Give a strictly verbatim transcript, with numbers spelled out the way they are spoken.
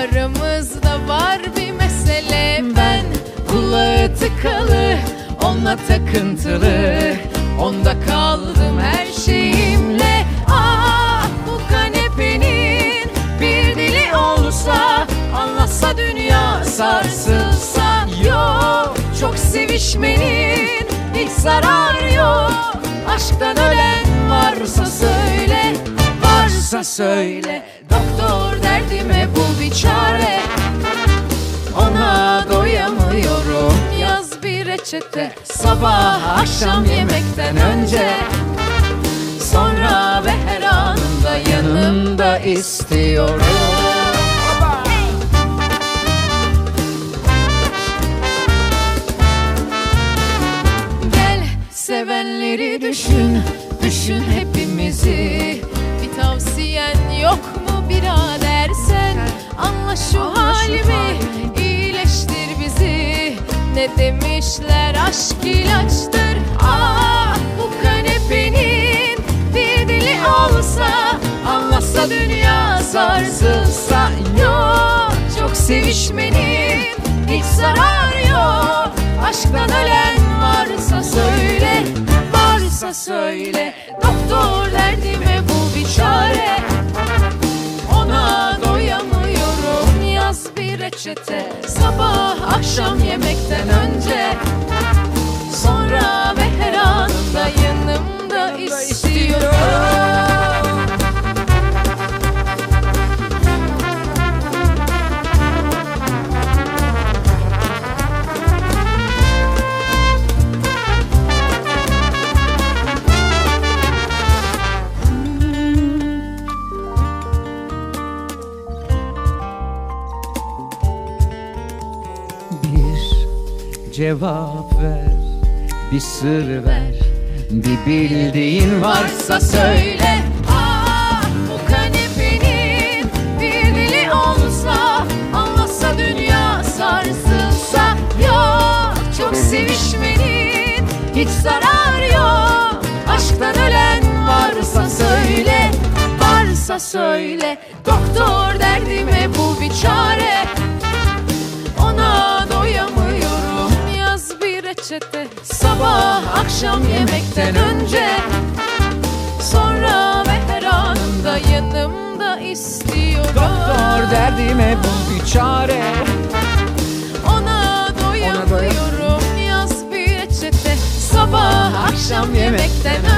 Aramızda var bir mesele, ben kulağı tıkalı, onunla takıntılı, onda kaldım her şeyimle. Ah, bu kanepenin bir dili olsa, anlatsa dünya sarsılsa. Yok, çok sevişmenin hiç zararı yok. Aşktan ölen varsa söyle, varsa söyle. Doktor, derdime bul bir çare, ona doyamıyorum. Yaz bir reçete, sabah akşam yemekten önce, sonra ve her anında yanımda istiyorum. Gel, sevenleri düşün, düşün hepimizi. Bir tavsiyen yok mu birader sen? Anla şu halimi, iyileştir bizi. Ne demişler, aşk ilaçtır. Ah, bu kanepenin bir dili olsa, anlatsa dünya sarsılsa. Yok, çok sevişmenin hiç zararı yok. Aşktan ölen varsa söyle, varsa söyle. Doktor, derdime bul bir çare, ona doyamıyorum. Yaz bir reçete, sabah akşam yemekten önce, sonra ve her anında yanımda istiyorum. Cevap ver, bir sır ver, bir bildiğin varsa söyle. Ah, bu kanepenin bir dili olsa, anlatsa dünya sarsılsa. Yok, çok sevişmenin hiç zararı yok. Aşktan ölen varsa söyle, varsa söyle. Doktor, derdime bul bir çare, ona doyamıyorum. Yaz bir reçete, sabah akşam yemekten önce, sonra ve her anında yanımda istiyorum. Doktor, derdime bul bir çare, ona doyamıyorum. Yaz bir reçete, sabah akşam yemekten